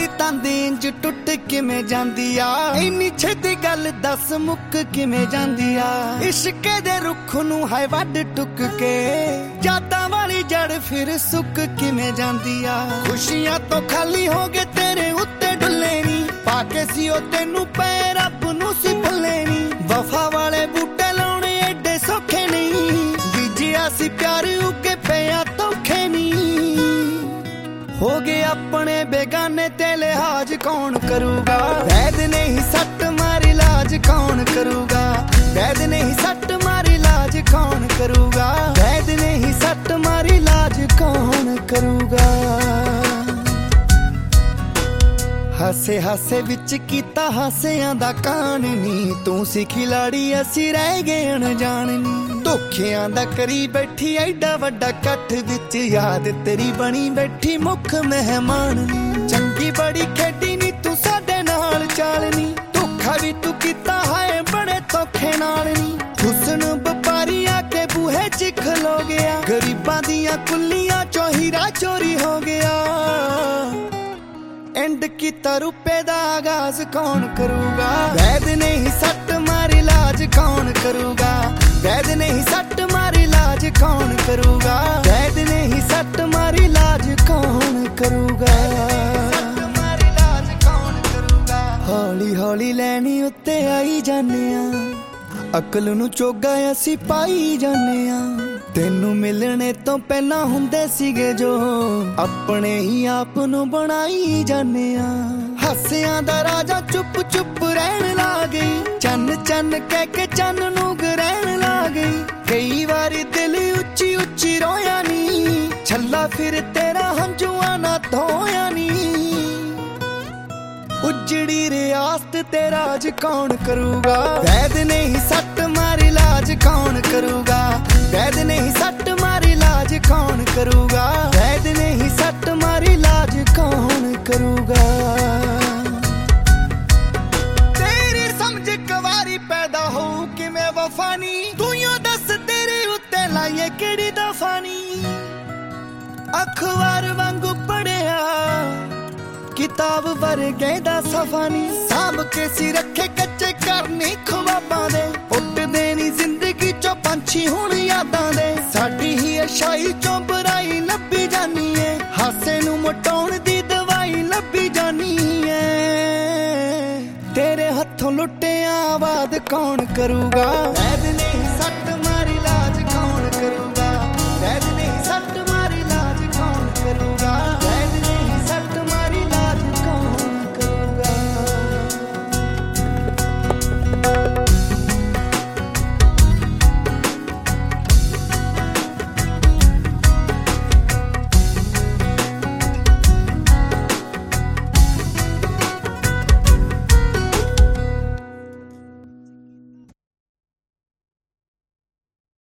तेरी तांदी इंज टुट किवें जांदी आ इन्नी छेती गल दस मुक किवें जांदी आ इश्के दे रुख नूं हाय वड टुक के यादां वाली जड़ फिर सुक किवें जांदी आ खुशियां तो खाली हो गए तेरे उत्ते डुल्ले नी पाके सी ओ तेनू पै रब नूं सी भुल्ले नी वफा वाले बूटे लाउणे एडे सौखे नहीं बीजिया सी प्यार उगे पिया धोखे नी हो गए अपने बेगाने ते लिहाज कौन करूगा वैद नहीं सट मारी लाज कौन करूगा वैद नहीं सट मारी लाज कौन करूगा वैद नहीं सट मारी लाज कौन करूगा हासे हासे विच कीता हासियां दा कान नी तू सी खिलाड़ी असी रह गए अनजान नी धोखियां दा करी बैठी एडा वड्डा कठ विच याद तेरी बनी बैठी मुख मेहमान नी चंगी बड़ी खेडी नी तू साडे नाल चाल नी धोखा भी तू कीता हाय बड़े धोखे नाल नी हुस्न व्यापारी आके बूहे च खलो गया गरीबां दियां कुल्लियां चो हीरा चोरी हो गया एंड कीता रुपए दा आगाज कौन करूगा वैद नहीं सट मारी लाज कौन करूगा वैद नहीं सट मारी लाज कौन करूगा वैद नहीं सट मारी लाज कौन करूगा हौली हौली लैनी उत्ते आई जाने अकल नूं चोगा असी पाई जाने तेनू मिलने तो पहला हुंदे सीगे जो अपने ही आप नू बनाई जाने हासियां दा राजा चुप चुप रहन लग गई चन चन कह के चन नू ग्रहण लग गई कई बारी दिल उच्ची उच्ची रोया नी छल्ला फिर तेरा हंजुआ ना धोया नी उजड़ी रियासत तेरा आज कौन करूगा वैद नहीं सट मारी लाज कौन करूगा वैद नहीं सट मारी लाज कौन करूगा वैद नहीं सट मारी लाज कौन करूगा तेरी समझ कवारी पैदा हो कि मैं वफानी तू यो दस तेरे उत्ते लाइए केड़ी दफानी अखबार वांगू पढ़िया किताब वर्गे दा सफानी साम के सी रखे कच्चे करनी ख्वाबां दे उठ देनी जिंदगी चो पंछी हुण यादां दे साडी ही अशाई चो बुराई लभी जानी है हासे नू मटाउण दी दवाई लभी जानी है तेरे हथों लुटिया आबाद कौन करूगा